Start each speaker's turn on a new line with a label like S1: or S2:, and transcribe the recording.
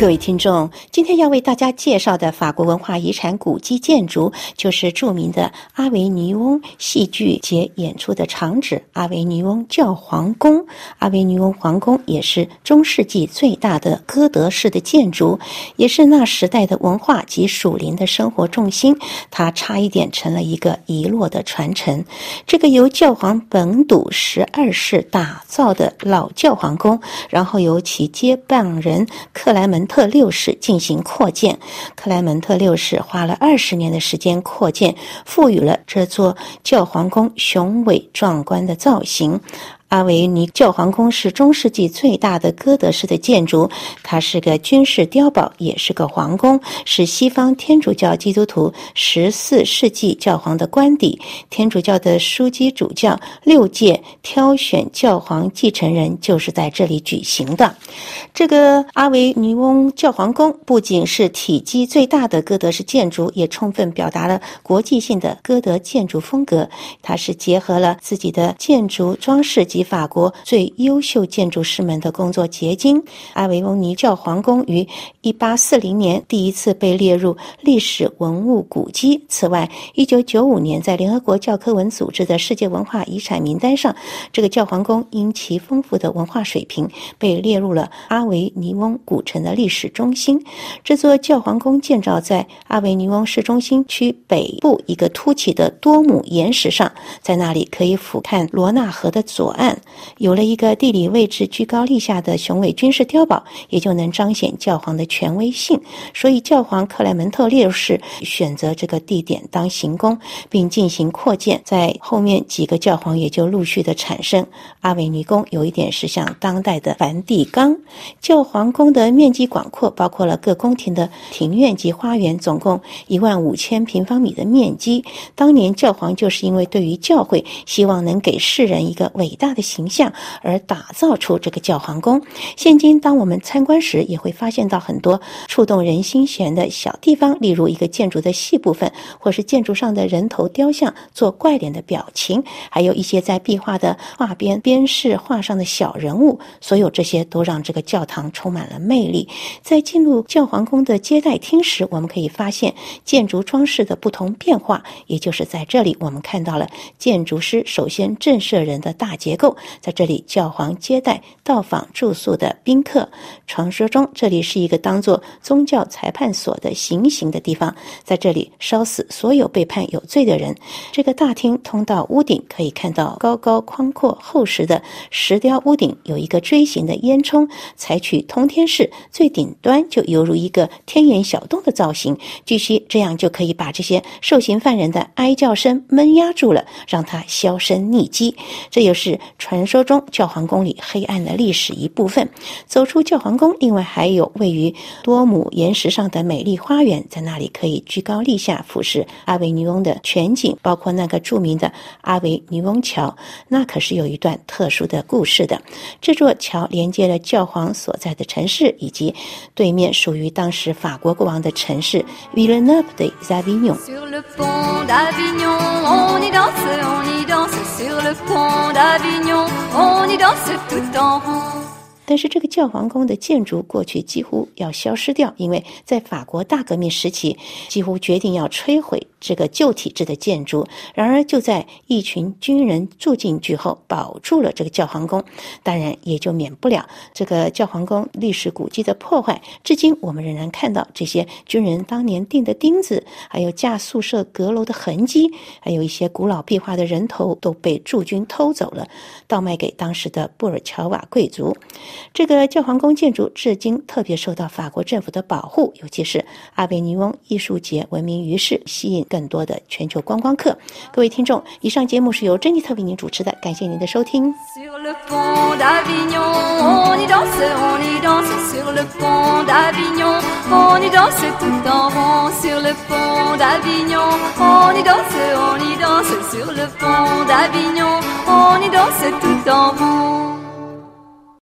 S1: 各位听众，今天要为大家介绍的法国文化遗产古迹建筑，就是著名的阿维尼翁戏剧节演出的场址——阿维尼翁教皇宫。阿维尼翁皇宫也是中世纪最大的哥德式的建筑，也是那时代的文化及属灵的生活重心。它差一点成了一个遗落的传承。这个由教皇本笃12世打造的老教皇宫，然后由其接班人克莱门特6世进行扩建。克莱门特6世花了20年的时间扩建，赋予了这座教皇宫雄伟壮观的造型。阿维尼教皇宫是中世纪最大的哥德式的建筑，它是个军事碉堡，也是个皇宫，是西方天主教基督徒14世纪教皇的官邸。天主教的枢机主教6届挑选教皇继承人就是在这里举行的。这个阿维尼翁教皇宫不仅是体积最大的哥德式建筑，也充分表达了国际性的哥德建筑风格。它是结合了自己的建筑装饰及法国最优秀建筑师们的工作结晶。阿维尼教皇宫于1840年第一次被列入历史文物古迹。此外，1995年在联合国教科文组织的世界文化遗产名单上，这个教皇宫因其丰富的文化水平被列入了阿维尼翁古城的历史中心。这座教皇宫建造在阿维尼翁市中心区北部一个凸起的多姆岩石上，在那里可以俯瞰罗纳河的左岸。有了一个地理位置居高立下的雄伟军事碉堡，也就能彰显教皇的权威性。所以教皇克莱门特6世选择这个地点当行宫，并进行扩建。在后面几个教皇也就陆续的产生。阿维尼宫有一点是像当代的梵蒂冈。教皇宫的面积广阔，包括了各宫廷的庭院及花园，总共15000平方米的面积。当年教皇就是因为对于教会希望能给世人一个伟大的形象而打造出这个教皇宫。现今当我们参观时，也会发现到很多触动人心弦的小地方，例如一个建筑的细部分，或是建筑上的人头雕像做怪脸的表情，还有一些在壁画的画边边饰画上的小人物。所有这些都让这个教堂充满了魅力。在进入教皇宫的接待厅时，我们可以发现建筑装饰的不同变化，也就是在这里我们看到了建筑师首先震慑人的大结构。在这里教皇接待到访住宿的宾客。传说中这里是一个当作宗教裁判所的行刑的地方，在这里烧死所有被判有罪的人。这个大厅通到屋顶，可以看到高高宽阔厚实的石雕屋顶，有一个锥形的烟囱，采取通天式，最顶端就犹如一个天眼小洞的造型。据悉这样就可以把这些受刑犯人的哀叫声闷压住了，让他销声匿迹。这也是传说中教皇宫里黑暗的历史一部分。走出教皇宫，另外还有位于多姆岩石上的美丽花园，在那里可以居高立下俯视阿维尼翁的全景，包括那个著名的阿维尼翁桥，那可是有一段特殊的故事的。这座桥连接了教皇所在的城市，以及对面属于当时法国国王的城市 Villeneuve de Avignon。
S2: Sur le pont d'Avignon, on y danse sur le pont d'Avignon, on y danse tout en rond。
S1: 但是这个教皇宫的建筑过去几乎要消失掉，因为在法国大革命时期几乎决定要摧毁这个旧体制的建筑。然而就在一群军人住进去后，保住了这个教皇宫，当然也就免不了这个教皇宫历史古迹的破坏。至今我们仍然看到这些军人当年钉的钉子，还有架宿舍阁楼的痕迹，还有一些古老壁画的人头都被驻军偷走了，倒卖给当时的布尔乔瓦贵族。这个教皇宫建筑至今特别受到法国政府的保护，尤其是阿维尼翁艺术节闻名于世，吸引更多的全球观光客。各位听众，以上节目是由珍妮特为您主持的，感谢您的收听。
S2: Sur le pont d'Avignon, on y danse sur le pont d'Avignon, on y danse tout en rond. Sur le pont d'Avignon, on y danse sur le pont d'Avignon, on y danse tout en rond.